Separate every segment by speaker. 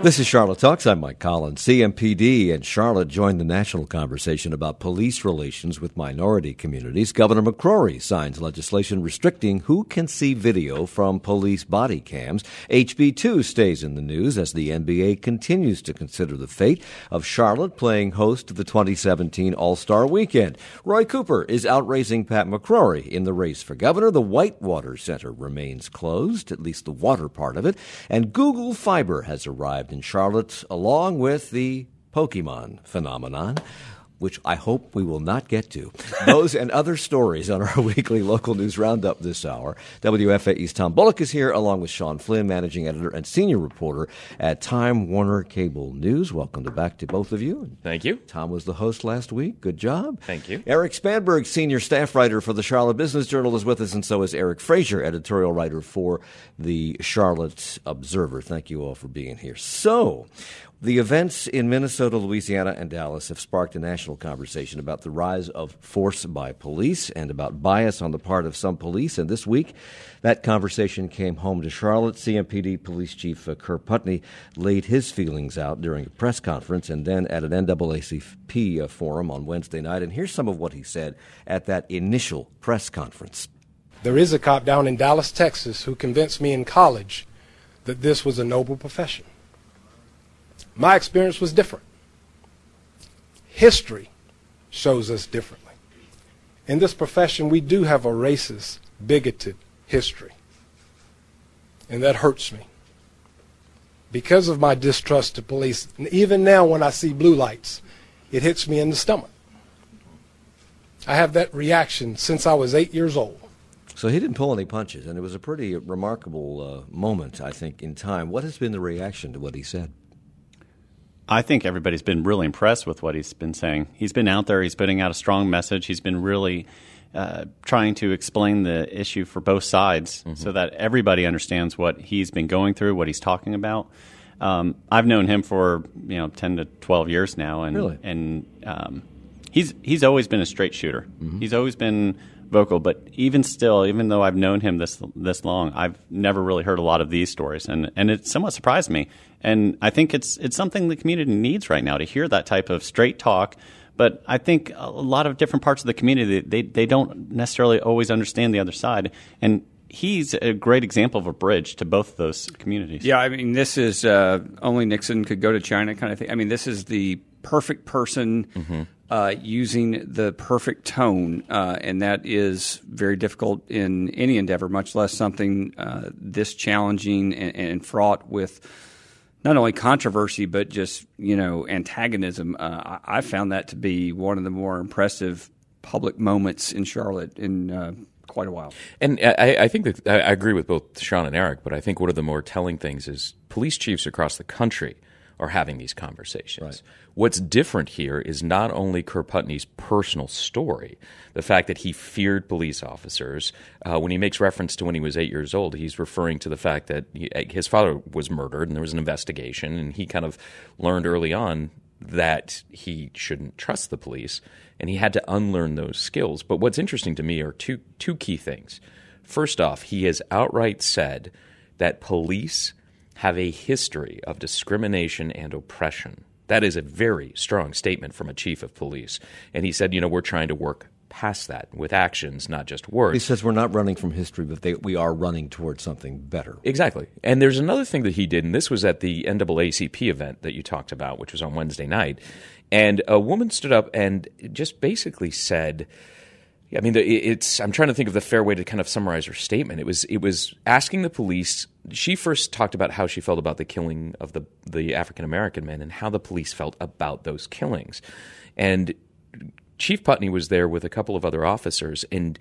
Speaker 1: This is Charlotte Talks. I'm Mike Collins. CMPD and Charlotte joined the national conversation about police relations with minority communities. Governor McCrory signs legislation restricting who can see video from police body cams. HB2 stays in the news as the NBA continues to consider the fate of Charlotte playing host to the 2017 All-Star Weekend. Roy Cooper is outraising Pat McCrory in the race for governor. The Whitewater Center remains closed, at least the water part of it. And Google Fiber has arrived in Charlotte, along with the Pokemon phenomenon, which I hope we will not get to. Those and other stories on our weekly local news roundup this hour. WFAE's Tom Bullock is here, along with Sean Flynn, managing editor and senior reporter at Time Warner Cable News. Welcome back to both of you.
Speaker 2: Thank you.
Speaker 1: Tom was the host last week. Good job.
Speaker 2: Thank you.
Speaker 1: Eric Spanberg, senior staff writer for the Charlotte Business Journal, is with us, and so is Eric Fraser, editorial writer for the Charlotte Observer. Thank you all for being here. So, the events in Minnesota, Louisiana, and Dallas have sparked a national conversation about the rise of force by police and about bias on the part of some police. And this week, that conversation came home to Charlotte. CMPD Police Chief Kerr Putney laid his feelings out during a press conference and then at an NAACP forum on Wednesday night. And here's some of what he said at that initial press conference.
Speaker 3: There is a cop down in Dallas, Texas, who convinced me in college that this was a noble profession. My experience was different. History shows us differently. In this profession, we do have a racist, bigoted history. And that hurts me. Because of my distrust of police, and even now when I see blue lights, it hits me in the stomach. I have that reaction since I was 8 years old.
Speaker 1: So he didn't pull any punches, and it was a pretty remarkable moment, I think, in time. What has been the reaction to what he said?
Speaker 4: I think everybody's been really impressed with what he's been saying. He's been out there. He's putting out a strong message. He's been really trying to explain the issue for both sides so that everybody understands what he's been going through, what he's talking about. I've known him for 10 to 12 years now, and
Speaker 1: really?
Speaker 4: He's always been a straight shooter. Mm-hmm. He's always been vocal, but even still, even though I've known him this long, I've never really heard a lot of these stories, and it somewhat surprised me. And I think it's something the community needs right now, to hear that type of straight talk. But I think a lot of different parts of the community, they don't necessarily always understand the other side. And he's a great example of a bridge to both of those communities.
Speaker 5: Yeah, I mean, this is only Nixon could go to China kind of thing. I mean, this is the perfect person using the perfect tone, and that is very difficult in any endeavor, much less something this challenging and fraught with not only controversy but just antagonism. I found that to be one of the more impressive public moments in Charlotte in quite a while.
Speaker 2: And I think that I agree with both Sean and Eric, but I think one of the more telling things is police chiefs across the country are having these conversations.
Speaker 1: Right.
Speaker 2: What's different here is not only Kerr Putney's personal story, the fact that he feared police officers. When he makes reference to when he was 8 years old, he's referring to the fact that his father was murdered and there was an investigation, and he kind of learned early on that he shouldn't trust the police, and he had to unlearn those skills. But what's interesting to me are two key things. First off, he has outright said that police have a history of discrimination and oppression. That is a very strong statement from a chief of police. And he said, we're trying to work past that with actions, not just words.
Speaker 1: He says we're not running from history, but we are running towards something better.
Speaker 2: Exactly. And there's another thing that he did, and this was at the NAACP event that you talked about, which was on Wednesday night. And a woman stood up and just basically said, I mean, I'm trying to think of the fair way to kind of summarize her statement. It was asking the police. She first talked about how she felt about the killing of the African-American men and how the police felt about those killings. And Chief Putney was there with a couple of other officers, and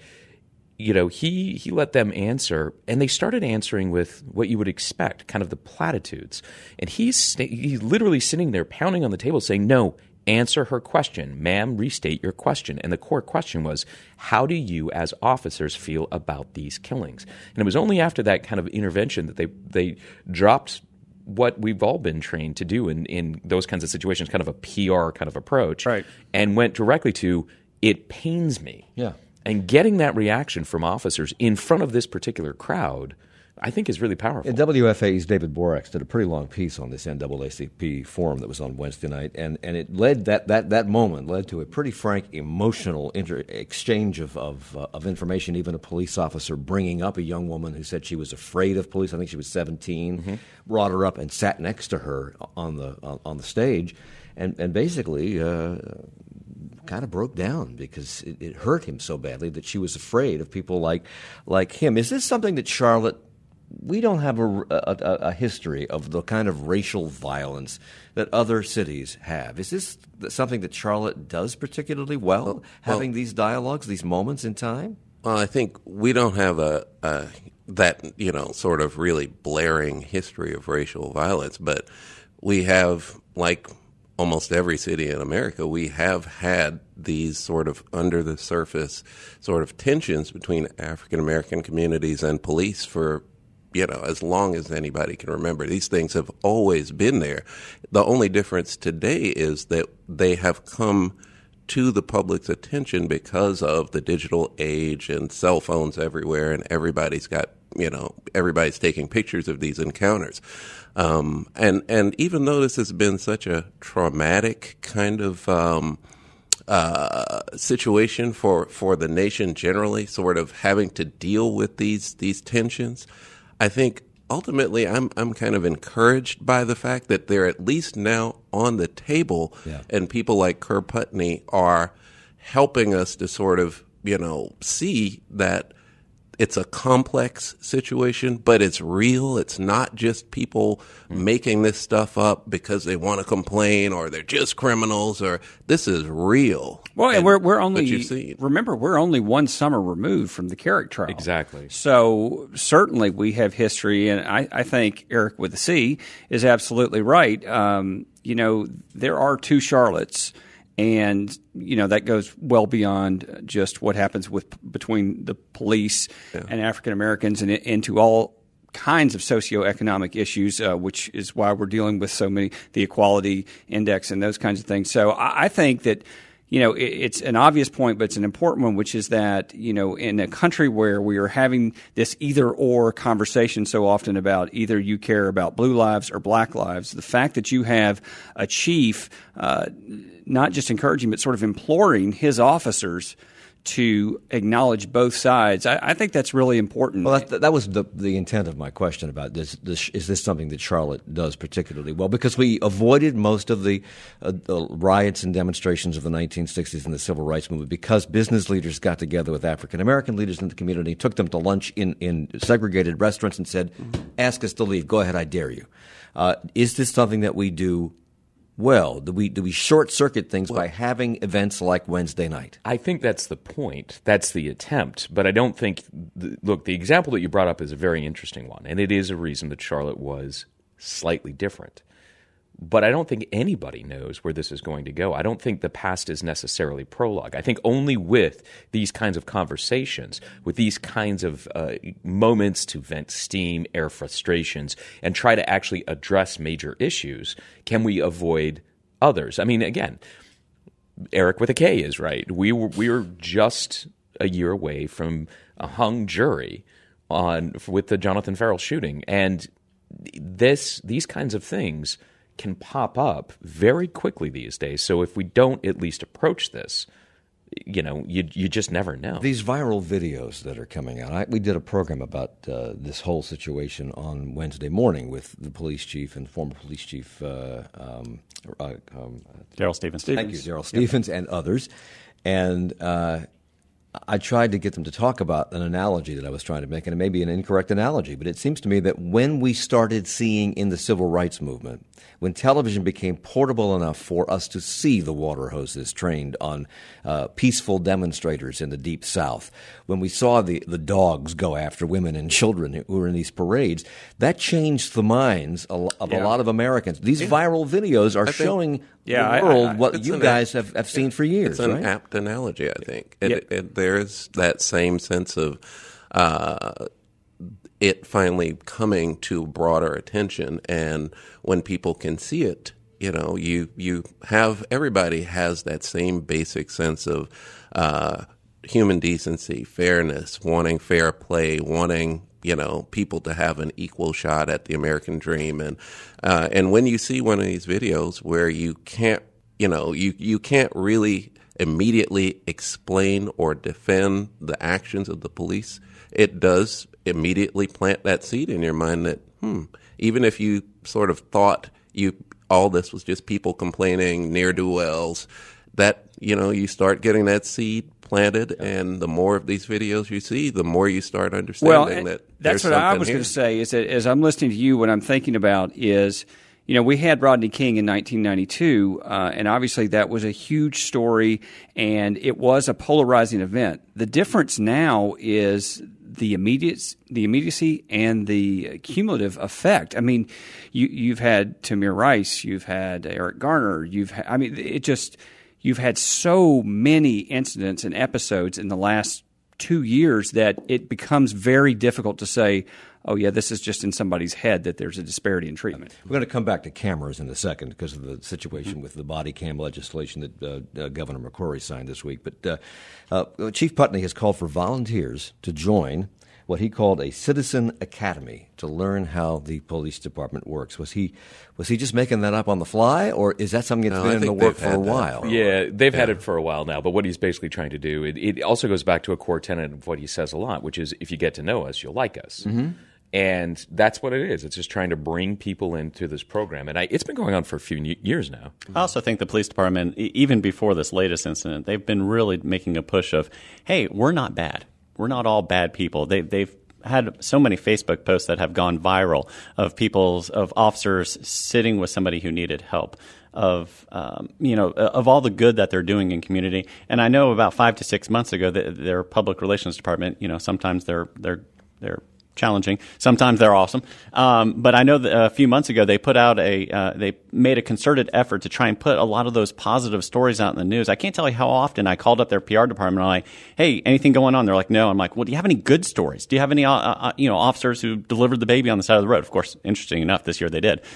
Speaker 2: he let them answer, and they started answering with what you would expect, kind of the platitudes. And he's literally sitting there pounding on the table saying, "No, answer her question. Ma'am, restate your question." And the core question was, how do you as officers feel about these killings? And it was only after that kind of intervention that they dropped what we've all been trained to do in those kinds of situations, kind of a PR kind of approach,
Speaker 5: right,
Speaker 2: and went directly to, it pains me.
Speaker 1: Yeah.
Speaker 2: And getting that reaction from officers in front of this particular crowd I think is really powerful.
Speaker 1: And WFAE's David Borax did a pretty long piece on this NAACP forum that was on Wednesday night, and it led that moment led to a pretty frank, emotional exchange of information. Even a police officer bringing up a young woman who said she was afraid of police. I think she was 17. Brought her up and sat next to her on the stage, and basically kind of broke down because it hurt him so badly that she was afraid of people like him. Is this something that Charlotte? We don't have a history of the kind of racial violence that other cities have. Is this something that Charlotte does particularly well, having these dialogues, these moments in time?
Speaker 6: Well, I think we don't have that sort of really blaring history of racial violence, but we have, like almost every city in America, we have had these sort of under the surface sort of tensions between African American communities and police for as long as anybody can remember. These things have always been there. The only difference today is that they have come to the public's attention because of the digital age and cell phones everywhere, and everybody's taking pictures of these encounters. And even though this has been such a traumatic kind of situation for the nation generally, sort of having to deal with these tensions, I think ultimately I'm kind of encouraged by the fact that they're at least now on the table, and people like Kerr Putney are helping us to sort of, see that it's a complex situation, but it's real. It's not just people making this stuff up because they want to complain or they're just criminals, or this is real.
Speaker 5: Well, and we're only one summer removed from the Carrick trial.
Speaker 2: Exactly.
Speaker 5: So certainly we have history, and I think Eric with the C is absolutely right. There are two Charlottes. And, that goes well beyond just what happens between the police and African Americans and into all kinds of socioeconomic issues, which is why we're dealing with so many, the equality index and those kinds of things. So I think that, it's an obvious point, but it's an important one, which is that, in a country where we are having this either-or conversation so often about either you care about blue lives or black lives, the fact that you have a chief not just encouraging but sort of imploring his officers to acknowledge both sides, I think that's really important.
Speaker 1: Well, that was the intent of my question about this. Is this something that Charlotte does particularly well? Because we avoided most of the riots and demonstrations of the 1960s and the Civil Rights Movement because business leaders got together with African American leaders in the community, took them to lunch in segregated restaurants and said, ask us to leave. Go ahead, I dare you. Is this something that we do well? Do we short-circuit things by having events like Wednesday night?
Speaker 2: I think that's the point. That's the attempt. But I don't think look, the example that you brought up is a very interesting one, and it is a reason that Charlotte was slightly different. But I don't think anybody knows where this is going to go. I don't think the past is necessarily prologue. I think only with these kinds of conversations, with these kinds of moments to vent steam, air frustrations, and try to actually address major issues, can we avoid others. I mean, again, Eric with a K is right. We were just a year away from a hung jury with the Jonathan Ferrell shooting, and these kinds of things can pop up very quickly these days. So if we don't at least approach this, you just never know.
Speaker 1: These viral videos that are coming out, we did a program about this whole situation on Wednesday morning with the police chief and former police chief
Speaker 4: Daryl Stevens.
Speaker 1: Thank you, Daryl Stevens, and others. And I tried to get them to talk about an analogy that I was trying to make, and it may be an incorrect analogy, but it seems to me that when we started seeing in the civil rights movement, when television became portable enough for us to see the water hoses trained on peaceful demonstrators in the Deep South, when we saw the dogs go after women and children who were in these parades, that changed the minds of a lot of Americans. These viral videos are showing the world what you guys have seen for years.
Speaker 6: It's an apt analogy, I think. There's that same sense of it finally coming to broader attention, and when people can see it, you have everybody has that same basic sense of human decency, fairness, wanting fair play, wanting people to have an equal shot at the American dream. And when you see one of these videos where you can't, you can't really immediately explain or defend the actions of the police, it does immediately plant that seed in your mind that, even if you sort of thought all this was just people complaining, ne'er-do-wells, that, you start getting that seed planted, and the more of these videos you see, the more you start understanding that
Speaker 5: that's what I was going to say, is that as I'm listening to you, what I'm thinking about is, we had Rodney King in 1992, and obviously that was a huge story, and it was a polarizing event. The difference now is the immediacy and the cumulative effect. I mean, you've had Tamir Rice, you've had Eric Garner, you've had so many incidents and episodes in the last 2 years that it becomes very difficult to say, oh, yeah, this is just in somebody's head that there's a disparity in treatment.
Speaker 1: We're going to come back to cameras in a second because of the situation with the body cam legislation that Governor McCrory signed this week. But Chief Putney has called for volunteers to join what he called a citizen academy to learn how the police department works. Was he just making that up on the fly, or is that something that's been in the work for a while?
Speaker 2: Yeah, they've had it for a while now, but what he's basically trying to do, it also goes back to a core tenet of what he says a lot, which is if you get to know us, you'll like us. Mm-hmm. And that's what it is. It's just trying to bring people into this program. And it's been going on for a few years now.
Speaker 4: I also think the police department, even before this latest incident, they've been really making a push of, hey, we're not bad. We're not all bad people. They've had so many Facebook posts that have gone viral of officers sitting with somebody who needed help, of all the good that they're doing in community. And I know about 5 to 6 months ago that their public relations department, sometimes they're challenging. Sometimes they're awesome. But I know that a few months ago they put out they made a concerted effort to try and put a lot of those positive stories out in the news. I can't tell you how often I called up their PR department and I'm like, hey, anything going on? They're like, no. I'm like, well, do you have any good stories? Do you have any officers who delivered the baby on the side of the road? Of course, interesting enough, this year they did.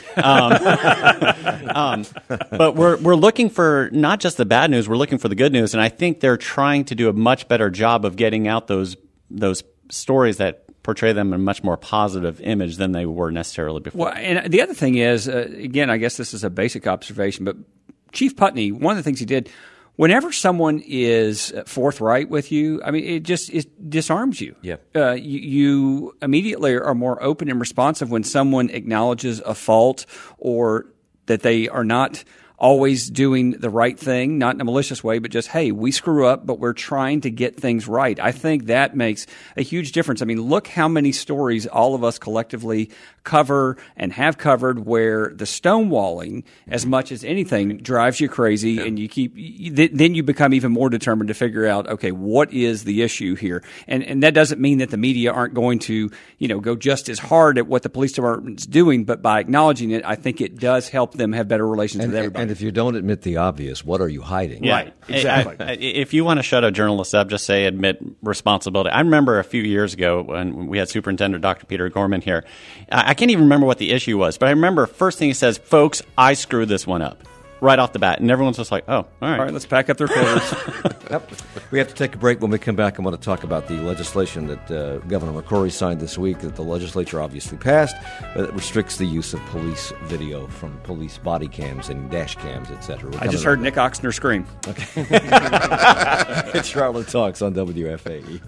Speaker 4: But we're looking for not just the bad news, we're looking for the good news, and I think they're trying to do a much better job of getting out those stories that portray them in a much more positive image than they were necessarily before.
Speaker 5: Well, and the other thing is, again, I guess this is a basic observation, but Chief Putney, one of the things he did, whenever someone is forthright with you, I mean, it disarms you.
Speaker 2: Yeah.
Speaker 5: You immediately are more open and responsive when someone acknowledges a fault or that they are not always doing the right thing, not in a malicious way, but just, hey, we screw up, but we're trying to get things right. I think that makes a huge difference. I mean, look how many stories all of us collectively cover and have covered where the stonewalling, as much as anything, drives you crazy, and then you become even more determined to figure out, okay, what is the issue here? And that doesn't mean that the media aren't going to, go just as hard at what the police department's doing, but by acknowledging it, I think it does help them have better relations with everybody.
Speaker 1: And if you don't admit the obvious, what are you hiding?
Speaker 4: Yeah.
Speaker 5: Right, exactly.
Speaker 4: If you want to shut a journalist up, just say admit responsibility. I remember a few years ago when we had Superintendent Dr. Peter Gorman here. I can't even remember what the issue was, but I remember first thing he says, folks, I screwed this one up. Right off the bat. And everyone's just like, oh, all right.
Speaker 5: All right, let's pack up their clothes.
Speaker 1: Yep. We have to take a break. When we come back, I want to talk about the legislation that Governor McCrory signed this week that the legislature obviously passed that restricts the use of police video from police body cams and dash cams, etc.
Speaker 5: I just heard Nick Oxner scream.
Speaker 1: Okay. It's Charlotte Talks on WFAE.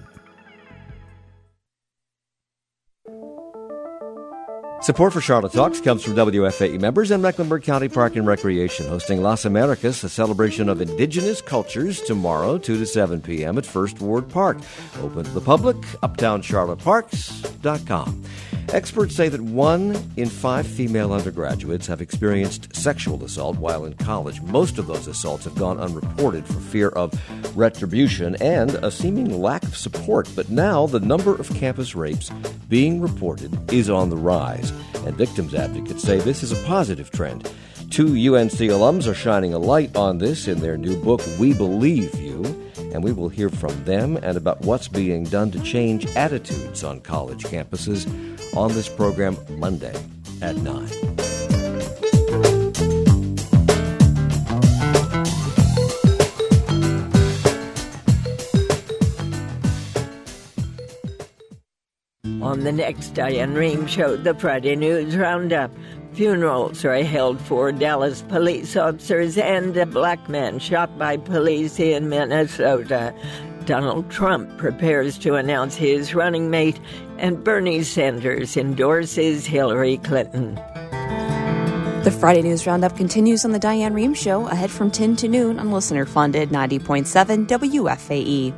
Speaker 1: Support for Charlotte Talks comes from WFAE members and Mecklenburg County Park and Recreation, hosting Las Americas, a celebration of indigenous cultures, tomorrow, 2 to 7 p.m. at First Ward Park. Open to the public, uptowncharlotteparks.com. Experts say that 1 in 5 female undergraduates have experienced sexual assault while in college. Most of those assaults have gone unreported for fear of retribution and a seeming lack of support. But now the number of campus rapes being reported is on the rise, and victims advocates say this is a positive trend. 2 UNC alums are shining a light on this in their new book, We Believe You, and we will hear from them and about what's being done to change attitudes on college campuses on this program Monday at 9.
Speaker 7: On the next Diane Rehm Show, the Friday News Roundup. Funerals are held for Dallas police officers and a black man shot by police in Minnesota. Donald Trump prepares to announce his running mate, and Bernie Sanders endorses Hillary Clinton.
Speaker 8: The Friday News Roundup continues on the Diane Rehm Show, ahead from 10 to noon on listener-funded 90.7 WFAE.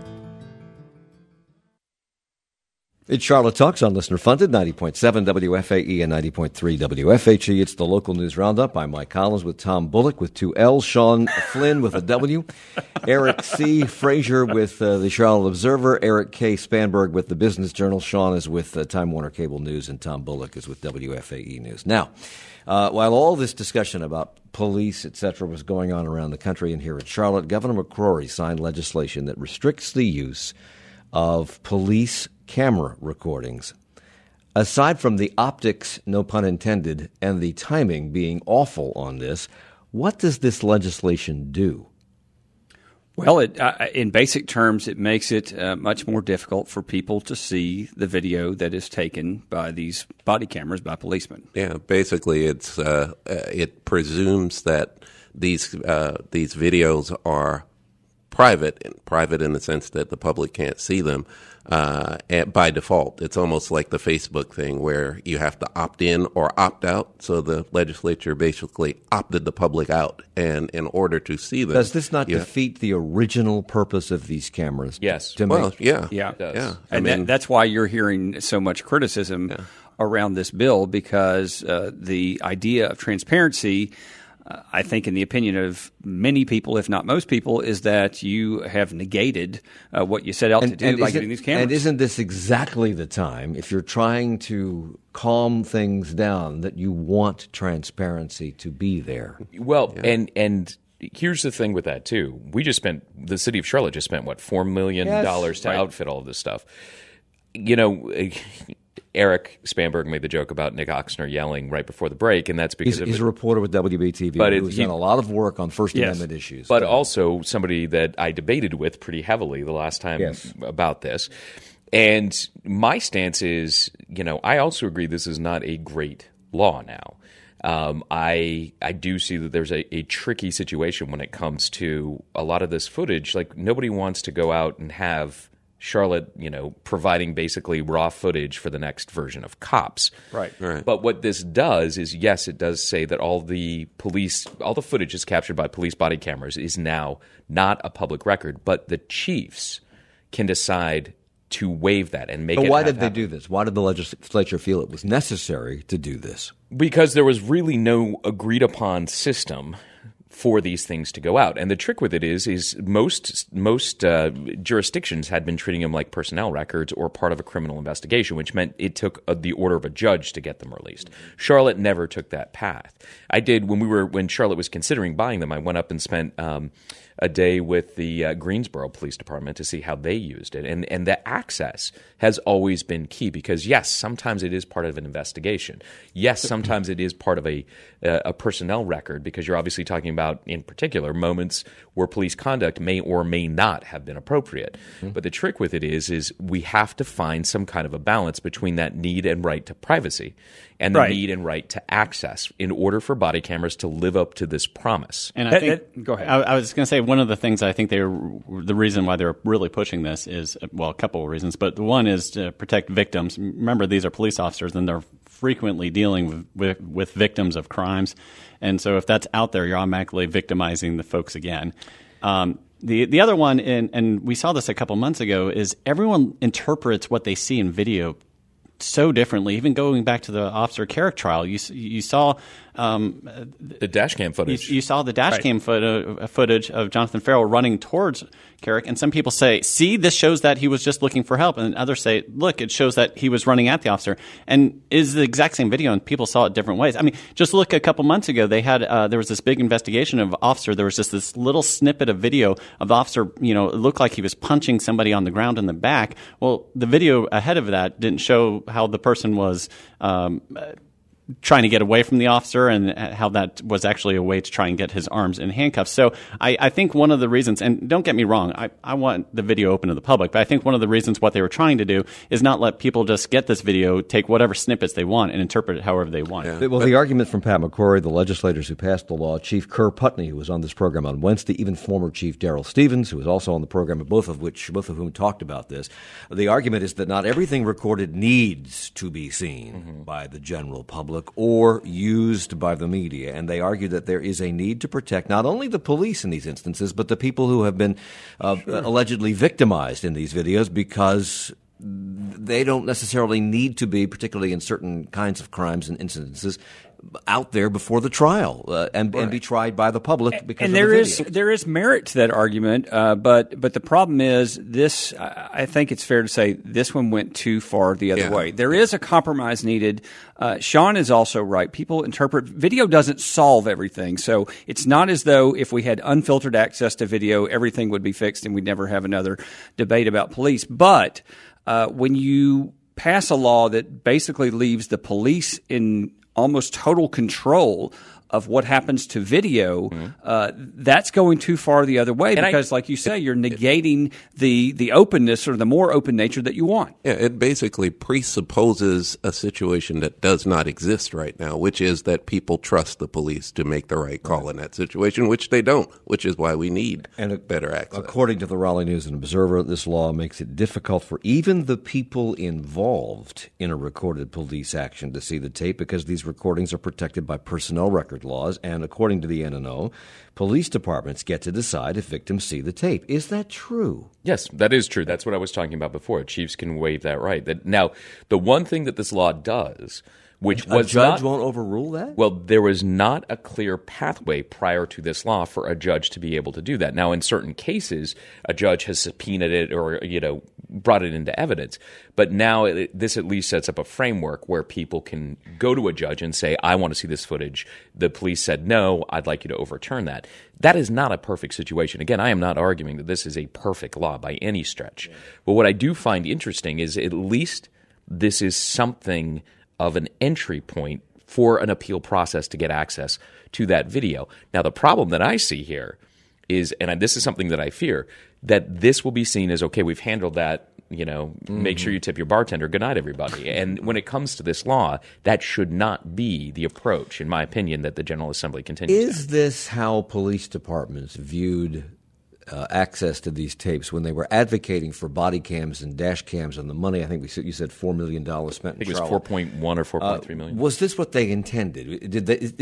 Speaker 1: It's Charlotte Talks on listener-funded 90.7 WFAE and 90.3 WFHE. It's the local news roundup. I'm Mike Collins with Tom Bullock with 2 L's, Sean Flynn with a W, Eric C. Frazier with the Charlotte Observer, Eric K. Spanberg with the Business Journal. Sean is with Time Warner Cable News, and Tom Bullock is with WFAE News. Now, while all this discussion about police, etc., was going on around the country and here in Charlotte, Governor McCrory signed legislation that restricts the use of police camera recordings. Aside from the optics, no pun intended, and the timing being awful on this, what does this legislation do?
Speaker 5: Well, in basic terms, it makes it much more difficult for people to see the video that is taken by these body cameras by policemen.
Speaker 6: Yeah, basically, it presumes that these videos are private in the sense that the public can't see them by default. It's almost like the Facebook thing where you have to opt in or opt out. So the legislature basically opted the public out, and in order to see them,
Speaker 1: does this not defeat the original purpose of these cameras?
Speaker 2: Yes.
Speaker 5: Yeah.
Speaker 2: It does.
Speaker 6: Yeah.
Speaker 5: And that's why you're hearing so much criticism around this bill, because the idea of transparency, I think, in the opinion of many people, if not most people, is that you have negated what you set out to do by getting these cameras.
Speaker 1: And isn't this exactly the time, if you're trying to calm things down, that you want transparency to be there?
Speaker 2: Well, and here's the thing with that, too. The city of Charlotte just spent, $4 million to outfit all of this stuff. You know, Eric Spanberg made the joke about Nick Oxner yelling right before the break, and that's because
Speaker 1: he's a reporter with WBTV who's done a lot of work on First Amendment issues.
Speaker 2: But also somebody that I debated with pretty heavily the last time about this. And my stance is, I also agree this is not a great law now. I do see that there's a tricky situation when it comes to a lot of this footage. Like, nobody wants to go out and have Charlotte, providing basically raw footage for the next version of Cops.
Speaker 5: Right.
Speaker 2: But what this does is, yes, it does say that all the footage is captured by police body cameras is now not a public record, but the chiefs can decide to waive that and make it.
Speaker 1: But why did they do this? Why did the legislature feel it was necessary to do this?
Speaker 2: Because there was really no agreed upon system for these things to go out. And the trick with it is most jurisdictions had been treating them like personnel records or part of a criminal investigation, which meant it took the order of a judge to get them released. Charlotte never took that path. I did when Charlotte was considering buying them. I went up and spent a day with the Greensboro Police Department to see how they used it. And the access has always been key because, yes, sometimes it is part of an investigation. Yes, sometimes it is part of a personnel record because you're obviously talking about, in particular, moments where police conduct may or may not have been appropriate. Mm-hmm. But the trick with it is we have to find some kind of a balance between that need and right to privacy and the need and right to access in order for body cameras to live up to this promise.
Speaker 4: And I think, go ahead. I was going to say one of the things I think the reason why they're really pushing this is, well, a couple of reasons, but the one is to protect victims. Remember, these are police officers, and they're frequently dealing with victims of crimes. And so if that's out there, you're automatically victimizing the folks again. The other one, and we saw this a couple months ago, is everyone interprets what they see in video so differently. Even going back to the Officer Carrick trial, you saw
Speaker 2: the dash cam footage.
Speaker 4: You saw the dash cam footage of Jonathan Ferrell running towards Carrick, and some people say, "See, this shows that he was just looking for help," and others say, "Look, it shows that he was running at the officer." And is the exact same video, and people saw it different ways. I mean, just look a couple months ago. They had there was this big investigation of officer. There was just this little snippet of video of the officer. It looked like he was punching somebody on the ground in the back. Well, the video ahead of that didn't show how the person was trying to get away from the officer, and how that was actually a way to try and get his arms in handcuffs. So I think one of the reasons, and don't get me wrong, I want the video open to the public, but I think one of the reasons what they were trying to do is not let people just get this video, take whatever snippets they want, and interpret it however they want.
Speaker 1: Yeah. Well, the argument from Pat McCrory, the legislators who passed the law, Chief Kerr Putney, who was on this program on Wednesday, even former Chief Darrell Stevens, who was also on the program, both of whom talked about this. The argument is that not everything recorded needs to be seen by the general public or used by the media, and they argue that there is a need to protect not only the police in these instances, but the people who have been allegedly victimized in these videos, because they don't necessarily need to be, particularly in certain kinds of crimes and incidences, out there before the trial and be tried by the public because
Speaker 5: and
Speaker 1: of the video.
Speaker 5: there is merit to that argument, but the problem is this. I think it's fair to say this one went too far the other way. There is a compromise needed. Sean is also right. People interpret video doesn't solve everything, so it's not as though if we had unfiltered access to video, everything would be fixed and we'd never have another debate about police. But when you pass a law that basically leaves the police in almost total control of what happens to video, that's going too far the other way, because, like you say, you're negating the openness or the more open nature that you want.
Speaker 6: Yeah, it basically presupposes a situation that does not exist right now, which is that people trust the police to make the right call in that situation, which they don't, which is why we need better access.
Speaker 1: According to the Raleigh News and Observer, this law makes it difficult for even the people involved in a recorded police action to see the tape, because these recordings are protected by personnel record laws, and according to the NNO, police departments get to decide if victims see the tape. Is that true?
Speaker 2: Yes, that is true. That's what I was talking about before. Chiefs can waive that right. Now, the one thing that this law does, which was
Speaker 1: a judge won't overrule that?
Speaker 2: Well, there was not a clear pathway prior to this law for a judge to be able to do that. Now, in certain cases, a judge has subpoenaed it or, brought it into evidence. But now this at least sets up a framework where people can go to a judge and say, I want to see this footage. The police said, no, I'd like you to overturn that. That is not a perfect situation. Again, I am not arguing that this is a perfect law by any stretch. Yeah. But what I do find interesting is at least this is something of an entry point for an appeal process to get access to that video. Now, the problem that I see here is, and this is something that I fear, that this will be seen as, okay, we've handled that, make sure you tip your bartender, good night, everybody. And when it comes to this law, that should not be the approach, in my opinion, that the General Assembly continues.
Speaker 1: Is this how police departments viewed access to these tapes when they were advocating for body cams and dash cams and the money? I think you said $4 million spent in Charlotte.
Speaker 2: I think it was 4.1 or 4.3 million.
Speaker 1: Was this what they intended?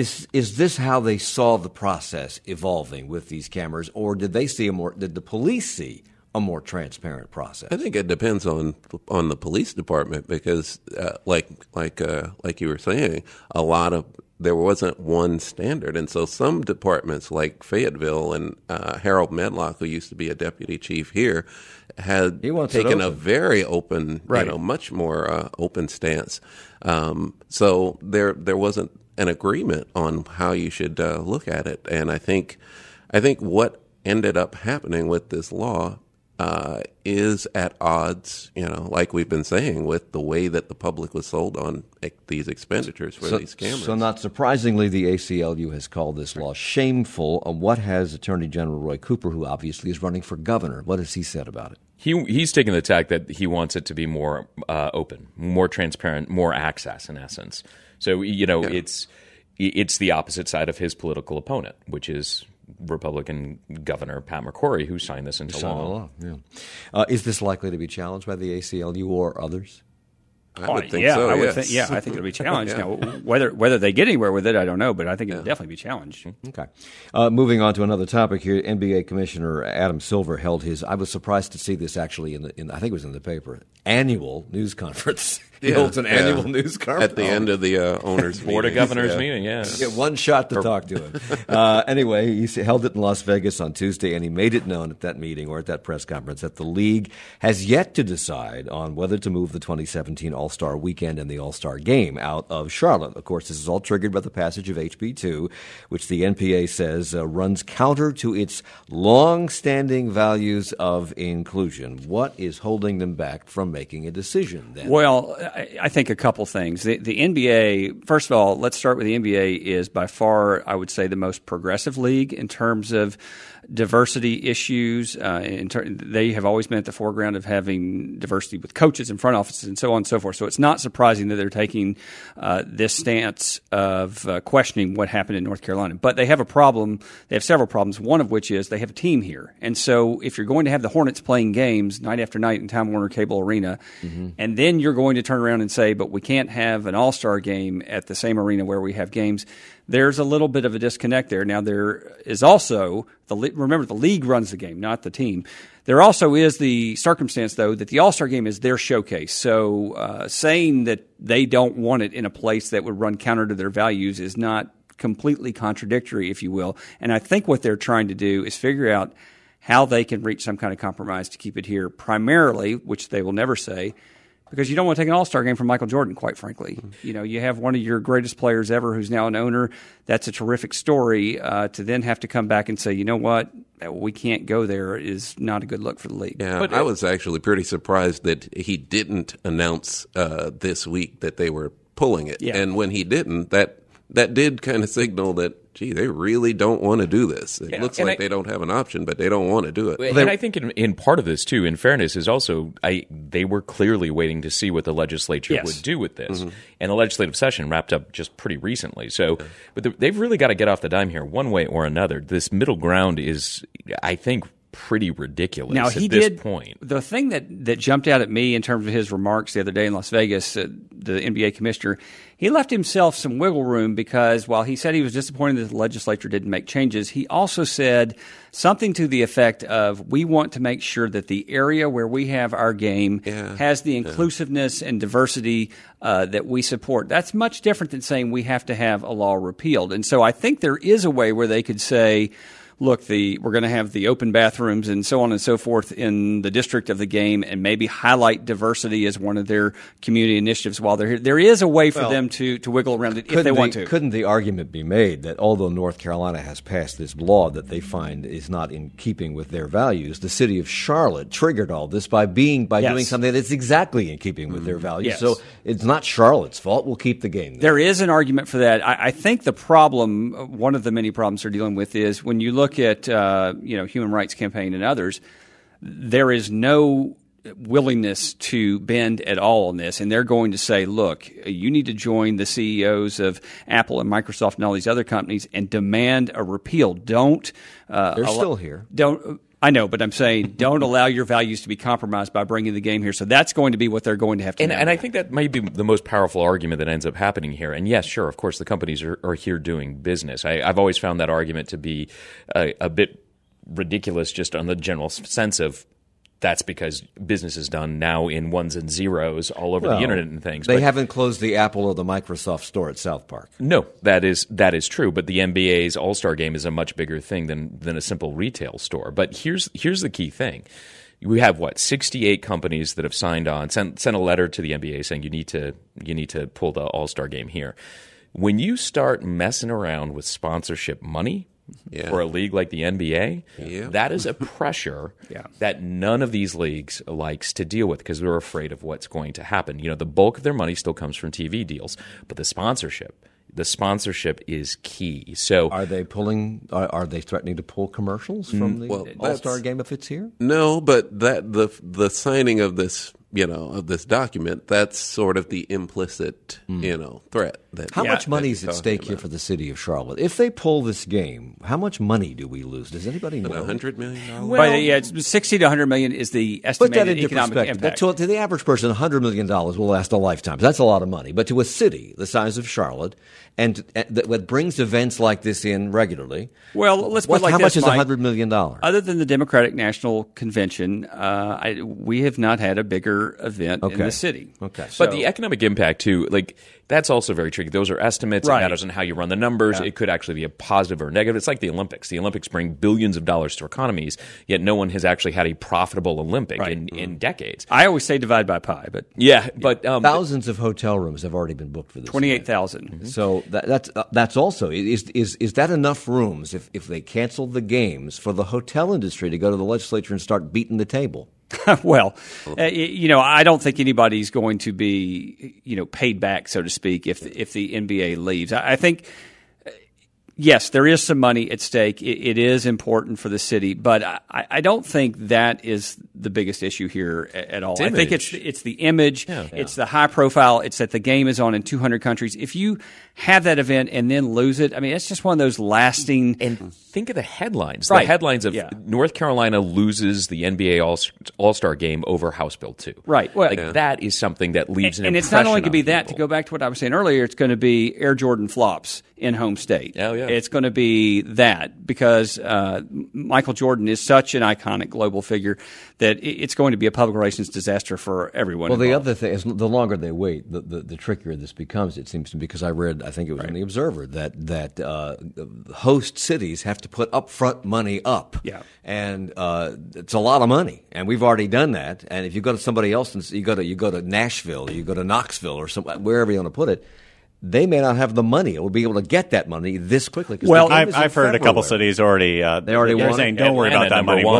Speaker 1: Is this how they saw the process evolving with these cameras, or did the police see a more transparent process?
Speaker 6: I think it depends on the police department, because like you were saying, there wasn't one standard. And so some departments like Fayetteville and Harold Medlock, who used to be a deputy chief here, had taken a very open, much more open stance. So there wasn't an agreement on how you should look at it. And I think what ended up happening with this law is at odds, like we've been saying, with the way that the public was sold on these expenditures for these cameras.
Speaker 1: So not surprisingly, the ACLU has called this law shameful. What has Attorney General Roy Cooper, who obviously is running for governor, what has he said about it?
Speaker 2: He's taken the tack that he wants it to be more open, more transparent, more access, in essence. So, it's the opposite side of his political opponent, which is Republican Governor Pat McCrory, who signed this into law.
Speaker 1: Is this likely to be challenged by the ACLU or others?
Speaker 6: I would think so.
Speaker 5: I think it'll be challenged. Now, whether they get anywhere with it, I don't know, but I think it'll definitely be challenged.
Speaker 1: Okay. Moving on to another topic here, NBA Commissioner Adam Silver held his. I was surprised to see this actually in I think it was in the paper, annual news conference. He holds an annual news conference
Speaker 6: at the end of the owners'
Speaker 2: Board of Governors meeting. Yeah,
Speaker 1: you get one shot to talk to him. Anyway, he held it in Las Vegas on Tuesday, and he made it known at that meeting or at that press conference that the league has yet to decide on whether to move the 2017 All-Star Weekend and the All-Star Game out of Charlotte. Of course, this is all triggered by the passage of HB 2, which the NPA says runs counter to its long-standing values of inclusion. What is holding them back from making a decision then?
Speaker 5: Well, I think a couple things. The NBA, first of all, let's start with the NBA is by far, I would say, the most progressive league in terms of diversity issues. They have always been at the foreground of having diversity with coaches and front offices and so on and so forth. So it's not surprising that they're taking this stance of questioning what happened in North Carolina. But they have a problem. They have several problems, one of which is they have a team here. And so if you're going to have the Hornets playing games night after night in Time Warner Cable Arena, and then you're going to turn around and say, but we can't have an all-star game at the same arena where we have games, there's a little bit of a disconnect there. Now, there is also remember, the league runs the game, not the team. There also is the circumstance, though, that the All-Star Game is their showcase. So saying that they don't want it in a place that would run counter to their values is not completely contradictory, if you will. And I think what they're trying to do is figure out how they can reach some kind of compromise to keep it here, primarily, which they will never say, because you don't want to take an all-star game from Michael Jordan, quite frankly. You know, you have one of your greatest players ever who's now an owner. That's a terrific story. To then have to come back and say, you know what, we can't go there is not a good look for the league.
Speaker 6: Yeah, but I was actually pretty surprised that he didn't announce this week that they were pulling it.
Speaker 5: Yeah.
Speaker 6: And when he didn't, that did kind of signal that, gee, they really don't want to do this. It looks like they don't have an option, but they don't want to do it.
Speaker 2: And I think in part of this, too, in fairness, is also they were clearly waiting to see what the legislature would do with this. And the legislative session wrapped up just pretty recently. So, but they've really got to get off the dime here one way or another. This middle ground is, I think, pretty ridiculous
Speaker 5: now,
Speaker 2: at this point.
Speaker 5: The thing that jumped out at me in terms of his remarks the other day in Las Vegas, the NBA commissioner, he left himself some wiggle room because while he said he was disappointed that the legislature didn't make changes, he also said something to the effect of, we want to make sure that the area where we have our game has the inclusiveness and diversity that we support. That's much different than saying we have to have a law repealed. And so I think there is a way where they could say, look, we're going to have the open bathrooms and so on and so forth in the district of the game and maybe highlight diversity as one of their community initiatives while they're here. There is a way for them to wiggle around it if they want to.
Speaker 1: Couldn't the argument be made that although North Carolina has passed this law that they find is not in keeping with their values, the city of Charlotte triggered all this by doing something that's exactly in keeping with their values.
Speaker 5: Yes.
Speaker 1: So it's not Charlotte's fault. We'll keep the game there.
Speaker 5: There is an argument for that. I think the problem, one of the many problems they're dealing with is when you look at Human Rights Campaign and others, there is no willingness to bend at all on this, and they're going to say, look, you need to join the CEOs of Apple and Microsoft and all these other companies and demand a repeal. Don't
Speaker 1: they're still here.
Speaker 5: I know, but I'm saying don't allow your values to be compromised by bringing the game here. So that's going to be what they're going to have to do.
Speaker 2: And I think that might be the most powerful argument that ends up happening here. And yes, sure, of course, the companies are here doing business. I've always found that argument to be a bit ridiculous just on the general sense of that's because business is done now in ones and zeros all over the internet and things.
Speaker 1: They haven't closed the Apple or the Microsoft store at South Park.
Speaker 2: No, that is true. But the NBA's All-Star Game is a much bigger thing than a simple retail store. But here's the key thing. We have 68 companies that have signed on, sent a letter to the NBA saying you need to pull the All-Star Game here. When you start messing around with sponsorship money, for a league like the NBA, that is a pressure that none of these leagues likes to deal with because they're afraid of what's going to happen. You know, the bulk of their money still comes from TV deals, but the sponsorship is key. So
Speaker 1: are they threatening to pull commercials from the All-Star Game if it's here?
Speaker 6: No, but the signing of this of this document, that's sort of the implicit, threat.
Speaker 1: How much money is at stake here for the city of Charlotte? If they pull this game, how much money do we lose? Does anybody know?
Speaker 6: $100 million?
Speaker 5: Well, it's $60 to $100 million is the estimated economic impact.
Speaker 1: To the average person, $100 million will last a lifetime. That's a lot of money. But to a city the size of Charlotte, and that brings events like this in regularly,
Speaker 5: well, let's put it like
Speaker 1: how
Speaker 5: this,
Speaker 1: much is
Speaker 5: Mike,
Speaker 1: $100 million?
Speaker 5: Other than the Democratic National Convention, we have not had a bigger major event in the city.
Speaker 1: Okay.
Speaker 2: But the economic impact, too, like, that's also very tricky. Those are estimates.
Speaker 5: Right.
Speaker 2: It matters on how you run the numbers. It could actually be a positive or negative. It's like the Olympics. The Olympics bring billions of dollars to economies, yet no one has actually had a profitable Olympic in decades.
Speaker 5: I always say divide by pi, but
Speaker 2: But
Speaker 1: thousands of hotel rooms have already been booked for this.
Speaker 5: 28,000.
Speaker 1: So that's also is that enough rooms if they canceled the games for the hotel industry to go to the legislature and start beating the table?
Speaker 5: Well, I don't think anybody's going to be, paid back, so to speak, if the NBA leaves. I think, yes, there is some money at stake. It is important for the city, but I don't think that is the biggest issue here at all. I think it's the image. Yeah. It's the high profile. It's that the game is on in 200 countries. If you have that event and then lose it, I mean, it's just one of those lasting.
Speaker 2: And think of the headlines.
Speaker 5: Right.
Speaker 2: The headlines of North Carolina loses the NBA All-Star game over House Bill 2.
Speaker 5: Right. Well,
Speaker 2: that is something that leaves an impression.
Speaker 5: And it's not only going to be
Speaker 2: on
Speaker 5: that,
Speaker 2: people.
Speaker 5: to go back to what I was saying earlier, it's going to be Air Jordan flops in home state.
Speaker 2: Oh, yeah.
Speaker 5: It's going to be that because Michael Jordan is such an iconic global figure that it's going to be a public relations disaster for everyone.
Speaker 1: Well,
Speaker 5: involved.
Speaker 1: the other thing is the longer they wait, the trickier this becomes, it seems to me, because I read, I think it was in the Observer, that host cities have to put upfront money up.
Speaker 5: Yeah.
Speaker 1: And it's a lot of money, and we've already done that. And if you go to somebody else, and you go to Nashville, you go to Knoxville, or wherever you want to put it, they may not have the money or be able to get that money this quickly.
Speaker 4: Well, I've heard a couple cities already.
Speaker 1: They already won.
Speaker 4: Saying, "Don't worry about that money."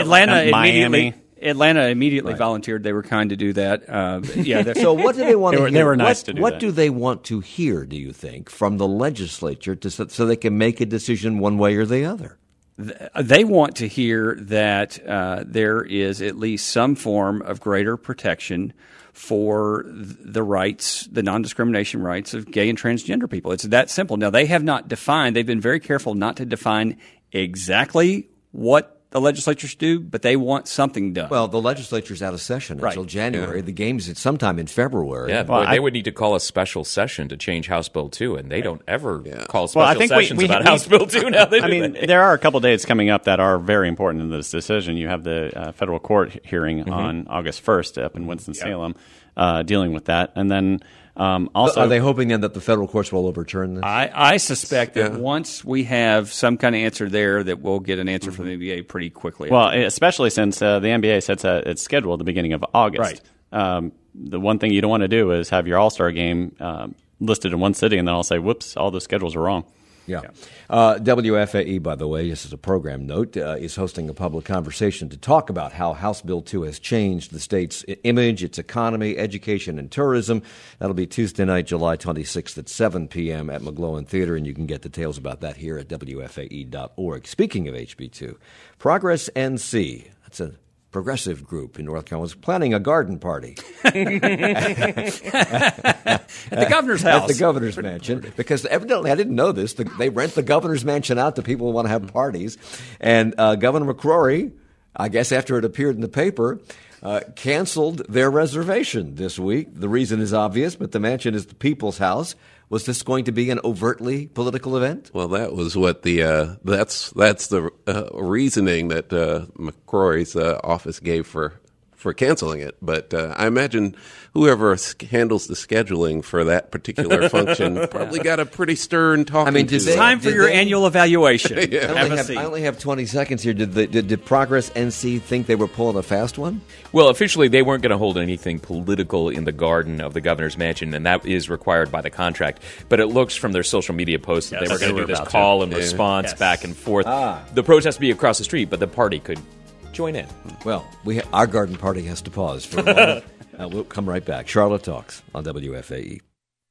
Speaker 5: Atlanta immediately volunteered. They were kind to do that.
Speaker 1: So what do they want to hear?
Speaker 4: They were nice to do
Speaker 1: What
Speaker 4: that.
Speaker 1: do they want to hear, do you think, from the legislature so they can make a decision one way or the other?
Speaker 5: They want to hear that there is at least some form of greater protection for the rights, the non-discrimination rights of gay and transgender people. It's that simple. Now, they have not defined, they've been very careful not to define exactly what the legislature should do, but they want something done.
Speaker 1: Well, the legislature's out of session until January. Yeah. The game's sometime in February.
Speaker 2: Yeah, they would need to call a special session to change House Bill 2, and they don't ever call special sessions about House Bill 2 now.
Speaker 4: There are a couple dates coming up that are very important in this decision. You have the federal court hearing on August 1st up in Winston-Salem dealing with that. And then also,
Speaker 1: are they hoping then that the federal courts will overturn this?
Speaker 5: I suspect that once we have some kind of answer there, that we'll get an answer from the NBA pretty quickly.
Speaker 4: Well, especially since the NBA sets its schedule at the beginning of August.
Speaker 5: Right.
Speaker 4: The one thing you don't want to do is have your All-Star game listed in one city, and then I'll say, whoops, all the schedules are wrong.
Speaker 1: Yeah. WFAE, by the way, this is a program note, is hosting a public conversation to talk about how House Bill 2 has changed the state's image, its economy, education, and tourism. That'll be Tuesday night, July 26th at 7 p.m. at McGlowan Theater, and you can get details about that here at WFAE.org. Speaking of HB2, Progress NC, that's a progressive group in North Carolina, was planning a garden party
Speaker 5: at the governor's house.
Speaker 1: At the governor's mansion, because evidently, I didn't know this, they rent the governor's mansion out to people who want to have parties. And Governor McCrory, I guess after it appeared in the paper, canceled their reservation this week. The reason is obvious, but the mansion is the people's house. Was this going to be an overtly political event?
Speaker 6: Well, that was what that's the reasoning that McCrory's office gave for canceling it. But I imagine whoever handles the scheduling for that particular function probably got a pretty stern talking to.
Speaker 5: It's time for your annual evaluation.
Speaker 1: I only have 20 seconds here. Did Progress NC think they were pulling a fast one?
Speaker 2: Well, officially, they weren't going to hold anything political in the garden of the governor's mansion, and that is required by the contract. But it looks from their social media posts that they were going to do this call and response back and forth. The protest would be across the street, but the party could join in.
Speaker 1: Well, our garden party has to pause for a moment. We'll come right back. Charlotte Talks on WFAE.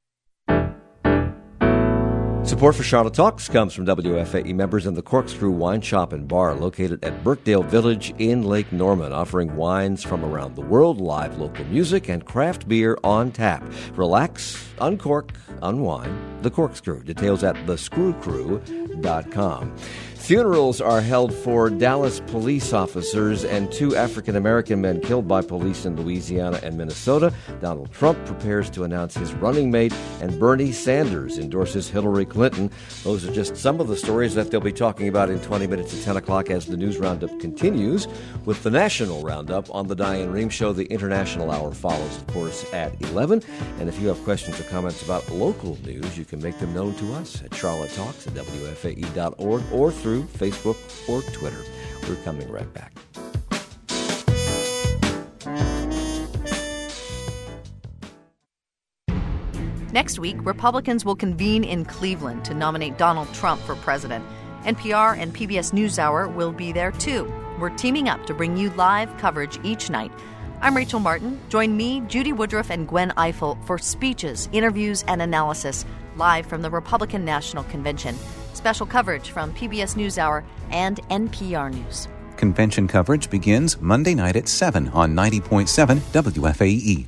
Speaker 1: Support for Charlotte Talks comes from WFAE members in the Corkscrew Wine Shop and Bar located at Birkdale Village in Lake Norman, offering wines from around the world, live local music, and craft beer on tap. Relax, uncork, unwind. The Corkscrew. Details at thescrewcrew.com. Funerals are held for Dallas police officers and 2 African-American men killed by police in Louisiana and Minnesota. Donald Trump prepares to announce his running mate, and Bernie Sanders endorses Hillary Clinton. Those are just some of the stories that they'll be talking about in 20 minutes at 10 o'clock as the News Roundup continues with the National Roundup on the Diane Rehm Show. The International Hour follows, of course, at 11. And if you have questions or comments about local news, you can make them known to us at Charlotte Talks at WFAE.org or through Facebook or Twitter. We're coming right back.
Speaker 9: Next week, Republicans will convene in Cleveland to nominate Donald Trump for president. NPR and PBS NewsHour will be there too. We're teaming up to bring you live coverage each night. I'm Rachel Martin. Join me, Judy Woodruff, and Gwen Eiffel for speeches, interviews, and analysis live from the Republican National Convention. Special coverage from PBS NewsHour and NPR News.
Speaker 10: Convention coverage begins Monday night at 7 on 90.7 WFAE.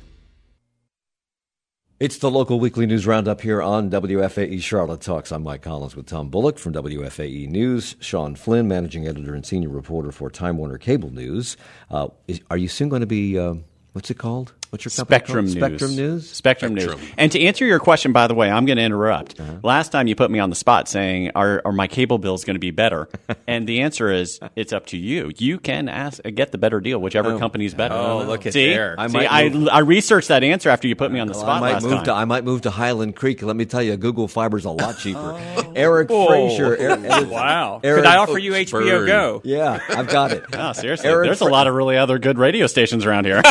Speaker 1: It's the local weekly news roundup here on WFAE Charlotte Talks. I'm Mike Collins with Tom Bullock from WFAE News, Sean Flynn, managing editor and senior reporter for Time Warner Cable News. Are you soon going to be, what's it called? What's your company
Speaker 4: Spectrum
Speaker 1: called?
Speaker 4: News.
Speaker 1: Spectrum News?
Speaker 4: Spectrum News. And to answer your question, by the way, I'm going to interrupt. Last time you put me on the spot saying, are my cable bills going to be better? And the answer is, it's up to you. You can get the better deal, whichever company's better.
Speaker 5: Oh, look at there.
Speaker 4: I researched that answer after you put me on the spot last time.
Speaker 1: I might move to Highland Creek. Let me tell you, Google Fiber's a lot cheaper. Eric Fraser.
Speaker 5: Wow. Could I offer you HBO Go?
Speaker 1: Yeah, I've got it.
Speaker 4: Oh, seriously. There's a lot of really other good radio stations around here.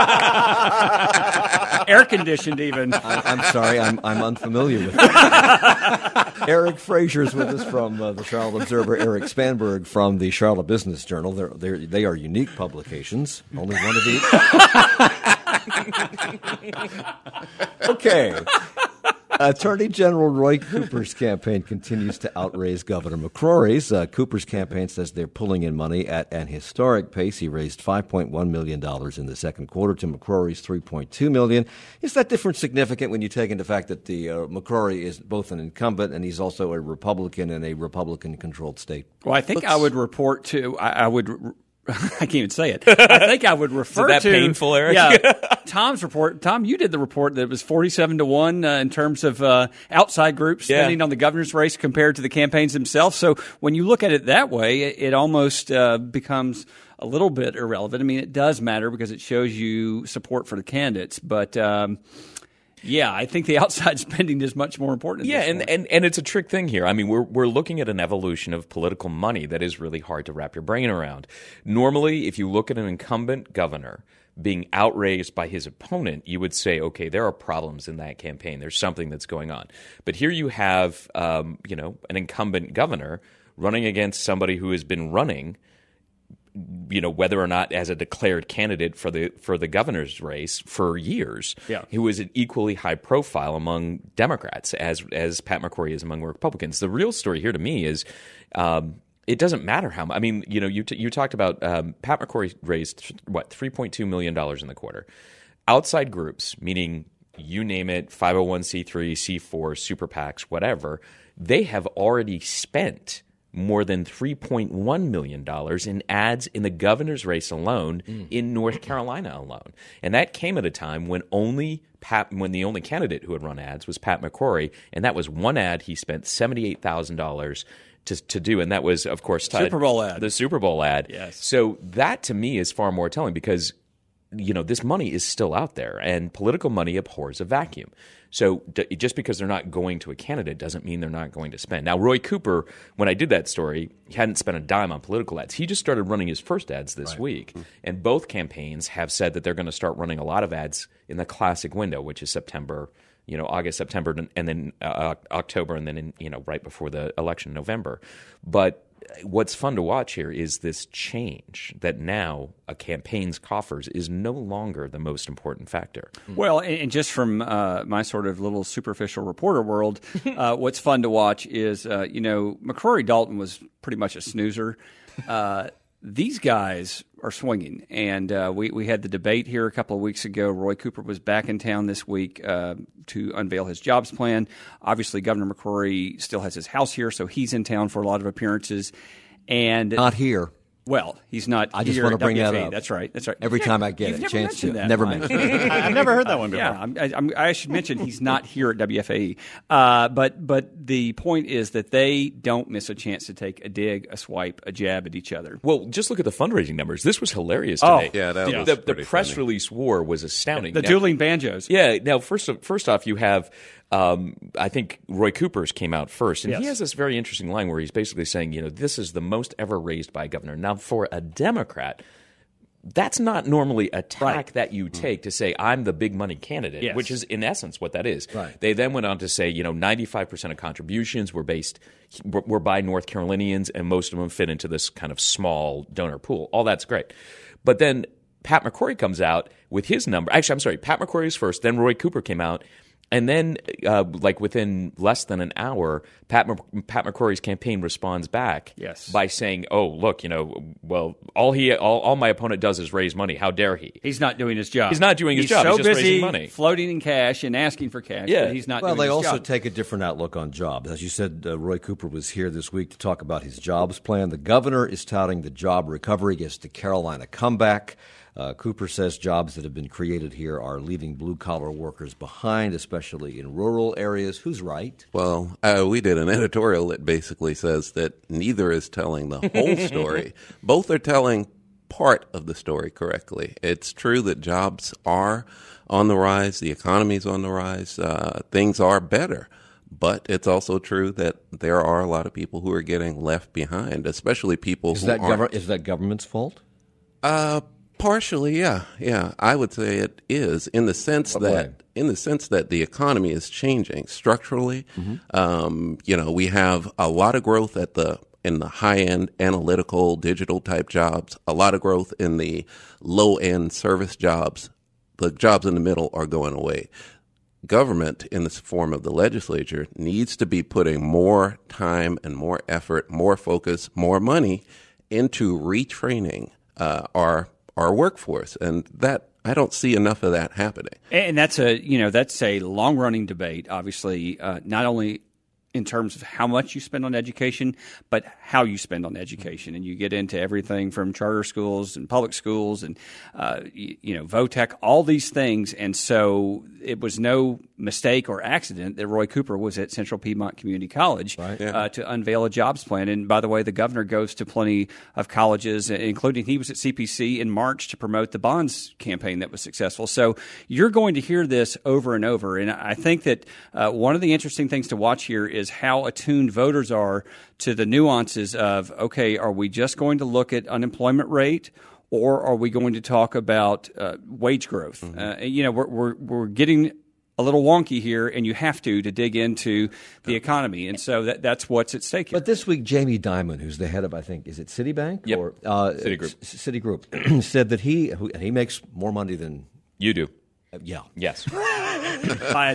Speaker 5: Air conditioned, even.
Speaker 1: I'm sorry, I'm unfamiliar with it. Eric Fraser's with us from the Charlotte Observer. Eric Spanberg from the Charlotte Business Journal. They are unique publications, only one of each. Okay. Attorney General Roy Cooper's campaign continues to outraise Governor McCrory's. Cooper's campaign says they're pulling in money at an historic pace. He raised $5.1 million in the second quarter to McCrory's $3.2 million. Is that difference significant when you take into fact that the McCrory is both an incumbent and he's also a Republican in a Republican-controlled state?
Speaker 5: Well, I think I would report to I can't even say it. I think I would refer
Speaker 2: Is that painful, Eric?
Speaker 5: Yeah, Tom's report. Tom, you did the report that it was 47-1 in terms of outside groups spending on the governor's race compared to the campaigns themselves. So when you look at it that way, it almost becomes a little bit irrelevant. I mean, it does matter because it shows you support for the candidates, but yeah, I think the outside spending is much more important.
Speaker 2: Yeah, and it's a trick thing here. I mean, we're looking at an evolution of political money that is really hard to wrap your brain around. Normally, if you look at an incumbent governor being outraised by his opponent, you would say, okay, there are problems in that campaign. There's something that's going on. But here you have, an incumbent governor running against somebody who has been running, whether or not as a declared candidate for the governor's race for years, who is an equally high profile among Democrats as Pat McCrory is among Republicans. The real story here to me is it doesn't matter how much. I mean, you talked about Pat McCrory raised $3.2 million in the quarter. Outside groups, meaning you name it, 501c3, C4, super PACs, whatever, they have already spent more than $3.1 million in ads in the governor's race alone in North Carolina alone. And that came at a time when the only candidate who had run ads was Pat McCrory, and that was one ad he spent $78,000 to do, and that was, of course,
Speaker 5: Super Bowl ad.
Speaker 2: The Super Bowl ad.
Speaker 5: Yes.
Speaker 2: So that, to me, is far more telling because this money is still out there, and political money abhors a vacuum. So just because they're not going to a candidate doesn't mean they're not going to spend. Now, Roy Cooper, when I did that story, he hadn't spent a dime on political ads. He just started running his first ads this week, and both campaigns have said that they're going to start running a lot of ads in the classic window, which is September, August, September, and then October, and then right before the election, November. But what's fun to watch here is this change that now a campaign's coffers is no longer the most important factor.
Speaker 5: Well, and just from my sort of little superficial reporter world, what's fun to watch is, McCrory Dalton was pretty much a snoozer. These guys are swinging, and we had the debate here a couple of weeks ago. Roy Cooper was back in town this week to unveil his jobs plan. Obviously, Governor McCrory still has his house here, so he's in town for a lot of appearances. And
Speaker 1: not here.
Speaker 5: Well, he's not.
Speaker 1: I just
Speaker 5: here
Speaker 1: want
Speaker 5: at
Speaker 1: to bring that
Speaker 5: WFAE.
Speaker 1: up.
Speaker 5: That's right.
Speaker 1: Every time I get a chance to, never mention it.
Speaker 4: I've never heard that one before.
Speaker 5: Yeah, I should mention he's not here at WFAE. But the point is that they don't miss a chance to take a dig, a swipe, a jab at each other.
Speaker 2: Well, just look at the fundraising numbers. This was hilarious today.
Speaker 6: Yeah, that was
Speaker 2: the
Speaker 6: pretty
Speaker 2: press
Speaker 6: funny.
Speaker 2: release war was astounding.
Speaker 5: The
Speaker 2: Now-
Speaker 5: dueling banjos.
Speaker 2: Yeah. Now, first off, you have I think Roy Cooper's came out first, and he has this very interesting line where he's basically saying, this is the most ever raised by a governor. Now, for a Democrat, that's not normally a tack that you take to say, I'm the big money candidate, which is in essence what that is.
Speaker 1: Right.
Speaker 2: They then went on to say, 95% of contributions were by North Carolinians, and most of them fit into this kind of small donor pool. All that's great. But then Pat McCrory comes out with his number. Actually, I'm sorry, Pat McCrory was first, then Roy Cooper came out. And then, within less than an hour, Pat McCrory's campaign responds back by saying, "Oh, look, all my opponent does is raise money. How dare he?
Speaker 5: He's not doing his job.
Speaker 2: He's not doing his job.
Speaker 5: So
Speaker 2: He's just
Speaker 5: busy
Speaker 2: raising money,
Speaker 5: floating in cash and asking for cash.
Speaker 2: Yeah.
Speaker 5: But he's not.
Speaker 1: Well,
Speaker 5: doing
Speaker 1: they
Speaker 5: his
Speaker 1: also
Speaker 5: job.
Speaker 1: take a different outlook on jobs. As you said, Roy Cooper was here this week to talk about his jobs plan. The governor is touting the job recovery against the Carolina comeback. Cooper says jobs that have been created here are leaving blue-collar workers behind, especially in rural areas. Who's right?
Speaker 6: Well, we did an editorial that basically says that neither is telling the whole story. Both are telling part of the story correctly. It's true that jobs are on the rise, the economy's on the rise, things are better. But it's also true that there are a lot of people who are getting left behind, especially people
Speaker 1: Is
Speaker 6: who
Speaker 1: that
Speaker 6: aren't.
Speaker 1: is that government's fault?
Speaker 6: Partially, yeah. I would say it is in the sense that the economy is changing structurally. We have a lot of growth in the high end analytical digital type jobs, a lot of growth in the low end service jobs. The jobs in the middle are going away. Government, in the form of the legislature, needs to be putting more time and more effort, more focus, more money into retraining our workforce, and that I don't see enough of that happening.
Speaker 5: And that's a long running debate. Obviously, not only in terms of how much you spend on education, but how you spend on education. And you get into everything from charter schools and public schools and, VOTEC, all these things. And so it was no mistake or accident that Roy Cooper was at Central Piedmont Community College to unveil a jobs plan. And by the way, the governor goes to plenty of colleges, including he was at CPC in March to promote the bonds campaign that was successful. So you're going to hear this over and over. And I think that one of the interesting things to watch here is how attuned voters are to the nuances of, okay, are we just going to look at unemployment rate, or are we going to talk about wage growth? We're getting a little wonky here, and you have to dig into the economy, and so that's what's at stake here.
Speaker 1: But this week, Jamie Dimon, who's the head of, I think, is it Citibank?
Speaker 2: Yep.
Speaker 1: Or,
Speaker 2: Citigroup.
Speaker 1: said that he makes more money than
Speaker 2: you do.
Speaker 1: Yeah.
Speaker 2: Yes.
Speaker 5: By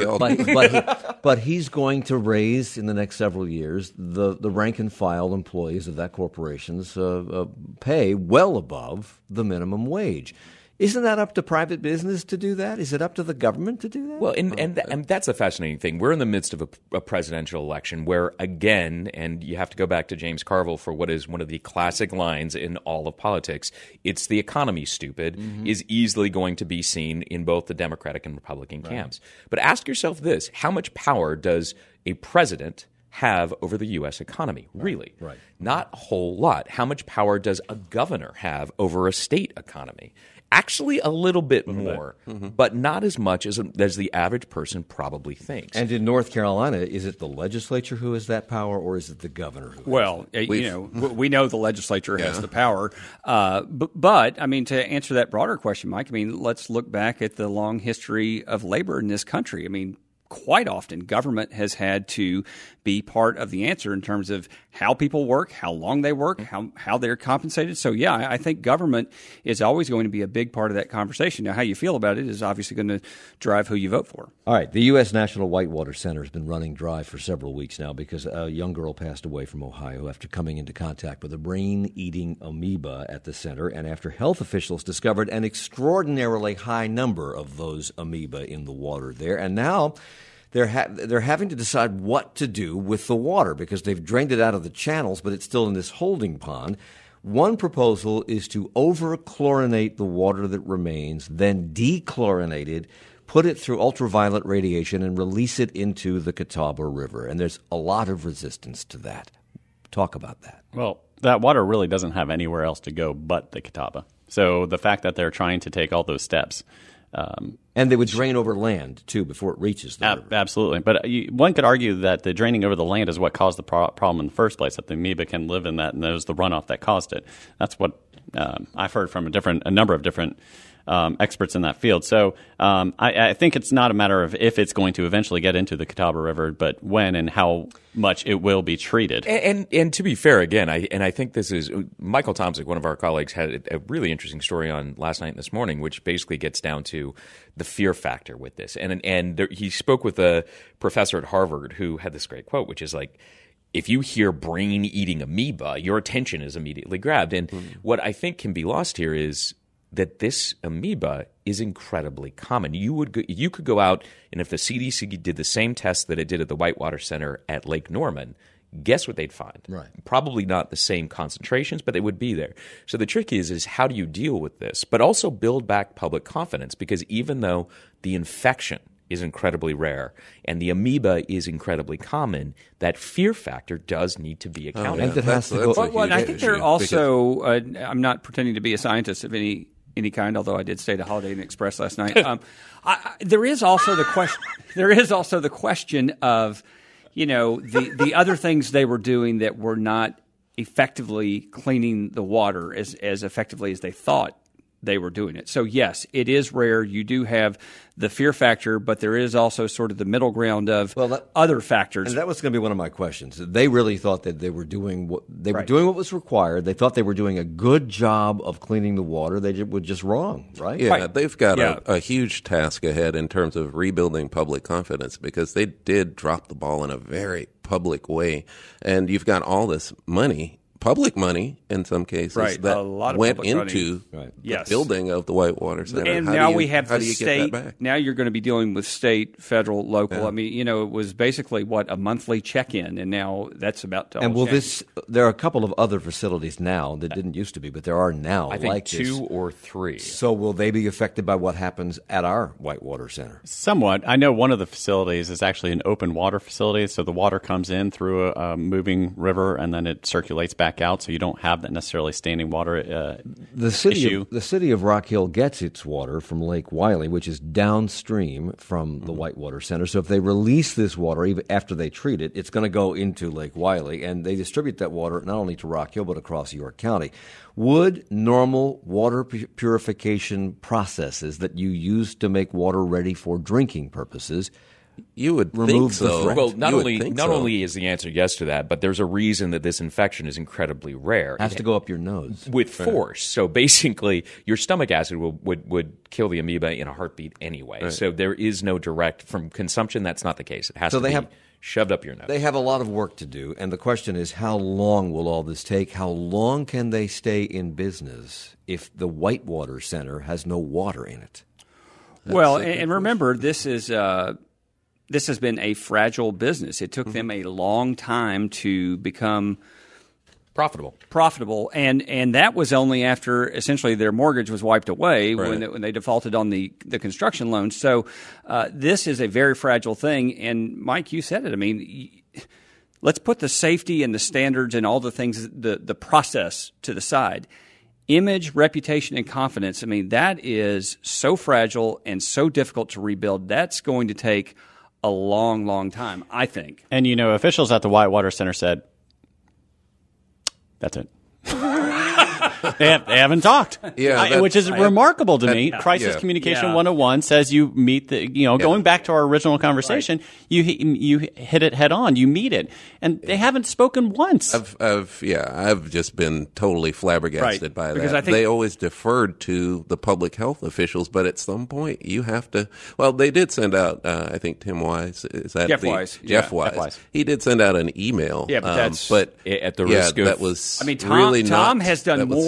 Speaker 5: $1.
Speaker 1: But he's going to raise in the next several years the rank and file employees of that corporation's pay well above the minimum wage. Isn't that up to private business to do that? Is it up to the government to do that?
Speaker 2: Well, and that's a fascinating thing. We're in the midst of a presidential election where, again, and you have to go back to James Carville for what is one of the classic lines in all of politics, it's the economy, stupid, is easily going to be seen in both the Democratic and Republican camps. But ask yourself this, how much power does a president have over the U.S. economy? Really?
Speaker 1: Right.
Speaker 2: Not a whole lot. How much power does a governor have over a state economy? Actually, a little bit more, but not as much as the average person probably thinks.
Speaker 1: And in North Carolina, is it the legislature who has that power, or is it the governor who has
Speaker 5: Well, we know the legislature has the power. But, I mean, to answer that broader question, Mike, I mean, let's look back at the long history of labor in this country. I mean, quite often government has had to be part of the answer in terms of how people work, how long they work, how they're compensated. So, yeah, I think government is always going to be a big part of that conversation. Now, how you feel about it is obviously going to drive who you vote for.
Speaker 1: All right. The U.S. National Whitewater Center has been running dry for several weeks now because a young girl passed away from Ohio after coming into contact with a brain-eating amoeba at the center, and after health officials discovered an extraordinarily high number of those amoeba in the water there. And now they're having to decide what to do with the water because they've drained it out of the channels, but it's still in this holding pond. One proposal is to over-chlorinate the water that remains, then dechlorinate it, put it through ultraviolet radiation, and release it into the Catawba River. And there's a lot of resistance to that. Talk about that.
Speaker 4: Well, that water really doesn't have anywhere else to go but the Catawba. So the fact that they're trying to take all those steps.
Speaker 1: And they would drain over land, too, before it reaches the river.
Speaker 4: Absolutely. But one could argue that the draining over the land is what caused the problem in the first place, that the amoeba can live in that, and there's the runoff that caused it. That's what I've heard from a number of different experts in that field. So I think it's not a matter of if it's going to eventually get into the Catawba River, but when and how much it will be treated.
Speaker 2: And to be fair, again, I think this is Michael Tomczyk, one of our colleagues, had a really interesting story on last night and this morning, which basically gets down to the fear factor with this. And he spoke with a professor at Harvard who had this great quote, which is like, if you hear brain-eating amoeba, your attention is immediately grabbed. And what I think can be lost here is that this amoeba is incredibly common. You could go out, and if the CDC did the same test that it did at the Whitewater Center at Lake Norman, guess what they'd find?
Speaker 1: Right.
Speaker 2: Probably not the same concentrations, but they would be there. So the trick is how do you deal with this, but also build back public confidence? Because even though the infection is incredibly rare and the amoeba is incredibly common, that fear factor does need to be accounted
Speaker 1: for. And it has to go.
Speaker 5: Well, I think there are also I'm not pretending to be a scientist of any kind, although I did stay at a Holiday Inn Express last night. There is also the question. There is also the question of, the other things they were doing that were not effectively cleaning the water as effectively as they thought they were doing it. So yes, it is rare. You do have the fear factor, but there is also sort of the middle ground of other factors.
Speaker 1: And that was going to be one of my questions. They really thought that they were doing what was required. They thought they were doing a good job of cleaning the water. They were just wrong, right?
Speaker 6: Yeah, they've got a huge task ahead in terms of rebuilding public confidence because they did drop the ball in a very public way. And you've got all this money, public money in some cases, that
Speaker 5: a lot of
Speaker 6: went into the building of the Whitewater Center.
Speaker 5: And now we have the state. Now you're going to be dealing with state, federal, local. Yeah. I mean, it was basically a monthly check-in, and now that's about to.
Speaker 1: And there are a couple of other facilities now that didn't used to be, but there are now.
Speaker 2: I think 2 or 3.
Speaker 1: So will they be affected by what happens at our Whitewater Center?
Speaker 4: Somewhat. I know one of the facilities is actually an open water facility, so the water comes in through a moving river, and then it circulates back out, so you don't have that necessarily standing water issue.
Speaker 1: The city of Rock Hill gets its water from Lake Wylie, which is downstream from the Whitewater Center. So if they release this water, even after they treat it, it's going to go into Lake Wylie, and they distribute that water not only to Rock Hill but across York County. Would normal water purification processes that you use to make water ready for drinking purposes
Speaker 6: You would think so.
Speaker 2: Well, not only is the answer yes to that, but there's a reason that this infection is incredibly rare.
Speaker 1: It has to go up your nose.
Speaker 2: With force. So basically, your stomach acid would kill the amoeba in a heartbeat anyway. Right. So there is no direct, from consumption, that's not the case. It has to be shoved up your nose.
Speaker 1: They have a lot of work to do, and the question is, how long will all this take? How long can they stay in business if the Whitewater Center has no water in it?
Speaker 5: And remember, this has been a fragile business. It took them a long time to become profitable, and that was only after essentially their mortgage was wiped away when they defaulted on the construction loan. So this is a very fragile thing. And Mike, you said it. I mean, let's put the safety and the standards and all the things, the process to the side. Image, reputation, and confidence. I mean, that is so fragile and so difficult to rebuild. That's going to take a long, long time, I think.
Speaker 4: And, officials at the Whitewater Center said, that's it. They haven't talked, which is remarkable to me. Crisis Communication 101 says you meet going back to our original conversation, you hit it head on, you meet it, and they haven't spoken once.
Speaker 6: I've just been totally flabbergasted by that. Because I think they always deferred to the public health officials, but at some point you have to. Well, they did send out. I think Tim Wise
Speaker 5: Jeff Wise.
Speaker 6: He did send out an email.
Speaker 5: Yeah, but
Speaker 6: at the risk of
Speaker 5: that was. I mean, Tom has done more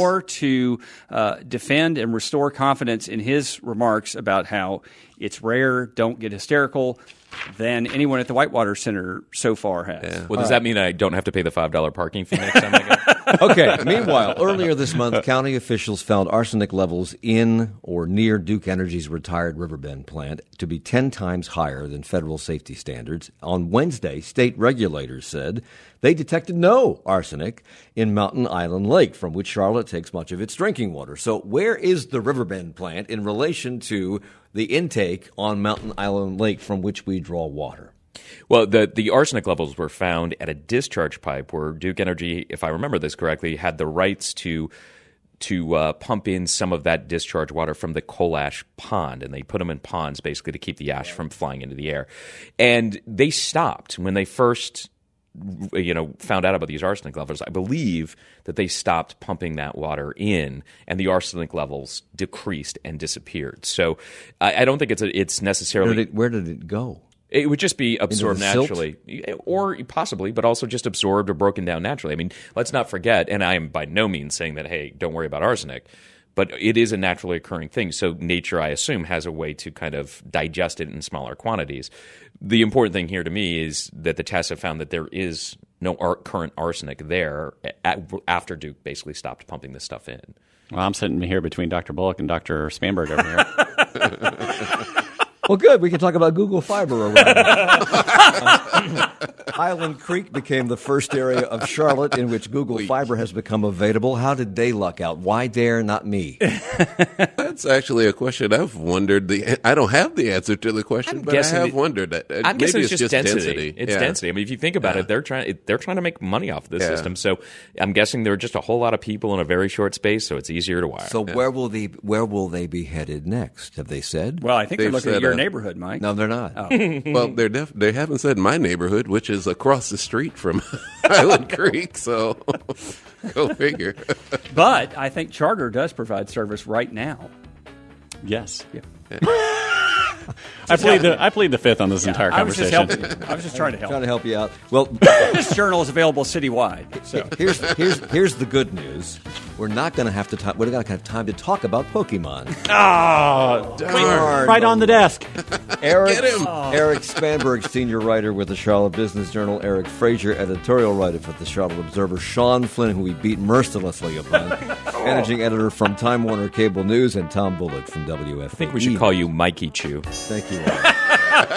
Speaker 5: more to defend and restore confidence in his remarks about how it's rare, don't get hysterical, than anyone at the Whitewater Center so far has.
Speaker 6: Yeah.
Speaker 2: Well, does that mean I don't have to pay the $5 parking fee next time I go?
Speaker 1: Okay. Meanwhile, earlier this month, county officials found arsenic levels in or near Duke Energy's retired Riverbend plant to be 10 times higher than federal safety standards. On Wednesday, state regulators said they detected no arsenic in Mountain Island Lake, from which Charlotte takes much of its drinking water. So where is the Riverbend plant in relation to the intake on Mountain Island Lake from which we draw water?
Speaker 2: Well, the arsenic levels were found at a discharge pipe where Duke Energy, if I remember this correctly, had the rights to pump in some of that discharge water from the coal ash pond, and they put them in ponds basically to keep the ash from flying into the air. And they stopped when they first found out about these arsenic levels. I believe that they stopped pumping that water in, and the arsenic levels decreased and disappeared. So I don't think it's necessarily.
Speaker 1: Where did it go?
Speaker 2: It would just be absorbed naturally,
Speaker 1: silt?
Speaker 2: Or possibly, but also just absorbed or broken down naturally. I mean, let's not forget, and I am by no means saying that, hey, don't worry about arsenic, but it is a naturally occurring thing. So nature, I assume, has a way to kind of digest it in smaller quantities. The important thing here to me is that the tests have found that there is no current arsenic there after Duke basically stopped pumping this stuff in.
Speaker 4: Well, I'm sitting here between Dr. Bullock and Dr. Spanberg over here.
Speaker 1: Well, good. We can talk about Google Fiber around. Highland Creek became the first area of Charlotte in which Google Fiber has become available. How did they luck out? Why dare not me?
Speaker 6: That's actually a question I've wondered. I don't have the answer to the question, but I have wondered that.
Speaker 2: I'm guessing it's just density. It's
Speaker 6: Yeah.
Speaker 2: density. I mean, if you think about it, they're trying to make money off this system. So I'm guessing there are just a whole lot of people in a very short space, so it's easier to wire.
Speaker 1: So where will they be headed next? Have they said?
Speaker 5: Well, I think they're
Speaker 6: They've
Speaker 5: looking at
Speaker 6: said,
Speaker 5: your neighborhood, Mike.
Speaker 1: No, they're not.
Speaker 6: Well, they haven't said my neighborhood, which is across the street from Highland Creek. So go figure.
Speaker 5: But I think Charter does provide service right now.
Speaker 4: Yes.
Speaker 5: Yeah.
Speaker 4: I plead the fifth on this entire
Speaker 5: I was
Speaker 4: conversation.
Speaker 5: just helping. I was just trying to help.
Speaker 1: Trying to help you out. Well,
Speaker 5: This journal is available citywide. So
Speaker 1: here's the good news. We're not going to have to. We're not going to have time to talk about Pokemon.
Speaker 4: Oh,
Speaker 1: Darn.
Speaker 4: right on the desk.
Speaker 1: Eric Spanberg, senior writer with the Charlotte Business Journal. Eric Frazier, editorial writer for the Charlotte Observer. Sean Flynn, who we beat mercilessly upon, managing editor from Time Warner Cable News, and Tom Bullock from WFAE.
Speaker 2: I think we should call you Mikey Chew.
Speaker 1: Thank you all.